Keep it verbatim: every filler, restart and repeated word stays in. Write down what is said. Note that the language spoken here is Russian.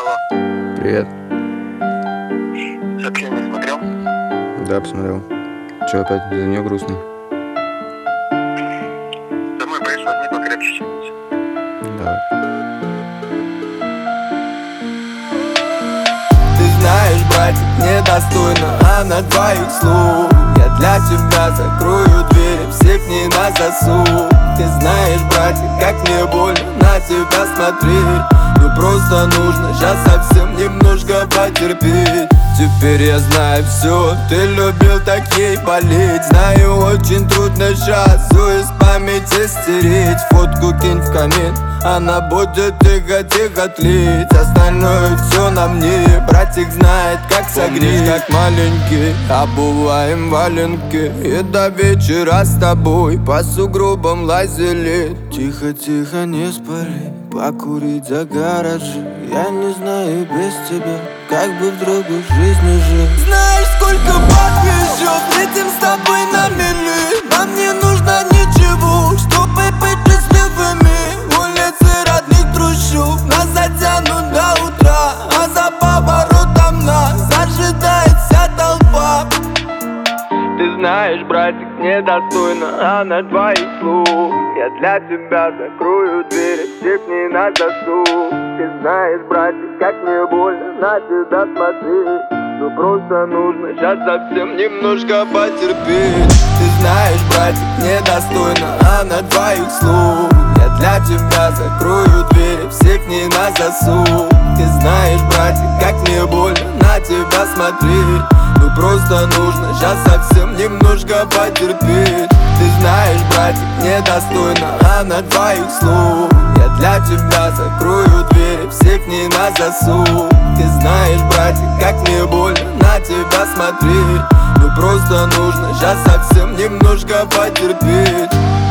Алло. Привет. Сообщение смотрел? Да, посмотрел. Че, опять за нее грустный? Домой поедешь, возьми покрепче что-нибудь. Давай. Ты знаешь, братик, недостойна она твоих слов. Я для тебя закрою двери, всех не на засув. Ты знаешь, братик, как мне больно на тебя смотреть. Ну просто нужно сейчас совсем немножко потерпеть. Теперь я знаю все, ты любил так ей болеть. Знаю, очень трудно сейчас все из памяти стереть. Фотку кинь в коммент, она будет тихо-тихо тлеть. Остальное все на мне, братик знает, как согреть. Как маленький, обуваем валенки, и до вечера с тобой по сугробам лазили. Тихо-тихо, не спали, покурить за гаражи. Я не знаю без тебя, как бы в другой жизни жить. Знаешь, сколько подвезет, летим с тобой на мели. Нам не нужно ничего, чтобы быть счастливыми. Улицы родных трущоб нас затянут до утра, а за поворотом нас ожидает вся толпа. Ты знаешь, братик, недостойна она твоих слов. Я для тебя закрою двери, всех не на засув. Ты знаешь, братик, как мне больно на тебя смотреть. Ну просто нужно сейчас совсем немножко потерпеть. Ты знаешь, братик, недостойна она твоих слов. Я для тебя закрою двери, всех не на засув. Ты знаешь, братик, как мне больно на тебя смотреть. Ну просто нужно сейчас совсем немножко потерпеть. Ты знаешь, братик, недостойна она твоих слов. Я для тебя закрою двери, всех не на засув. Ты знаешь, братик, как мне больно на тебя смотреть. Ну просто нужно сейчас совсем немножко потерпеть.